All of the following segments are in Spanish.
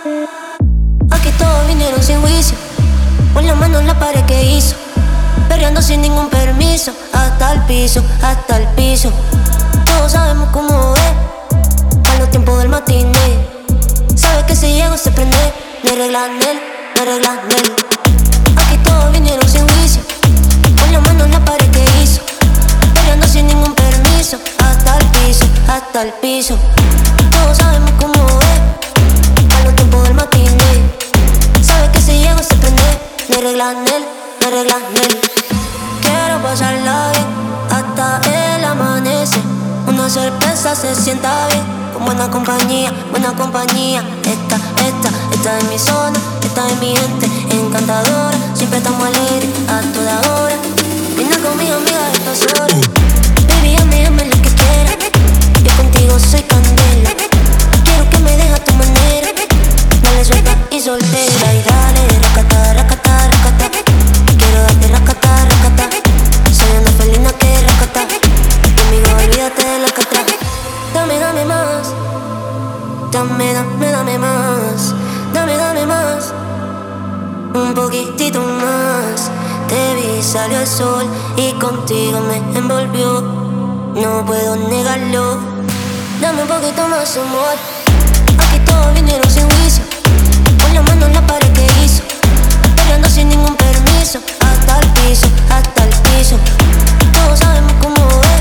Aquí todos vinieron sin juicio, con la mano en la pared que hizo, perreando sin ningún permiso, hasta el piso, hasta el piso. Todos sabemos cómo es, a los tiempos del matiné. Sabe que si llego se prende, no hay regla en él, no hay regla en él. Aquí todos vinieron sin juicio, con la mano en la pared que hizo, perreando sin ningún permiso, hasta el piso, hasta el piso. Todos sabemos cómo es, a los tiempos del matiné. Sabe que si llego se prende, no hay regla en él, no hay regla en él. Quiero pasarla bien hasta el amanecer. Una cerveza se sienta bien, con buena compañía, buena compañía. Esta es mi zona, esta es mi gente encantadora. Siempre estamos alegres a toda hora. Venga conmigo, amiga, esta sola. Baby, ame lo que quieras. Yo contigo soy candela. Quiero que me dejes a tu manera. Dale suelta y soltera. Y dale, racata, racata, racata. Quiero darte racata, racata. Soy una felina que racata. Conmigo olvídate de la catra. Dame, dame más. Dame, dame, dame más. Dame, dame más. Un poquitito más. Te vi, salió el sol y contigo me envolvió. No puedo negarlo. Dame un poquito más, amor. Aquí todos vinieron sin juicio, con la mano en la pared que hizo, perreando sin ningún permiso, hasta el piso, hasta el piso. Todos sabemos cómo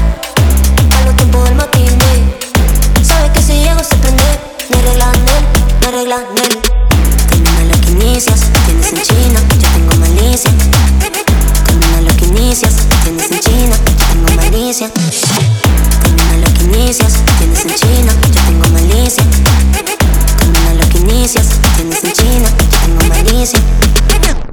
es, a los tiempos del matiné. Sabe que si llego se prende, no hay regla en él, no hay regla en él. Camina lo que inicias, tienes en China, yo tengo malicia. Camina lo que inicias, tienes en China, yo tengo malicia. Camina lo que inicias, tienes en China, yo tengo malicia. Camina lo que inicias, tienes en China, yo tengo malicia.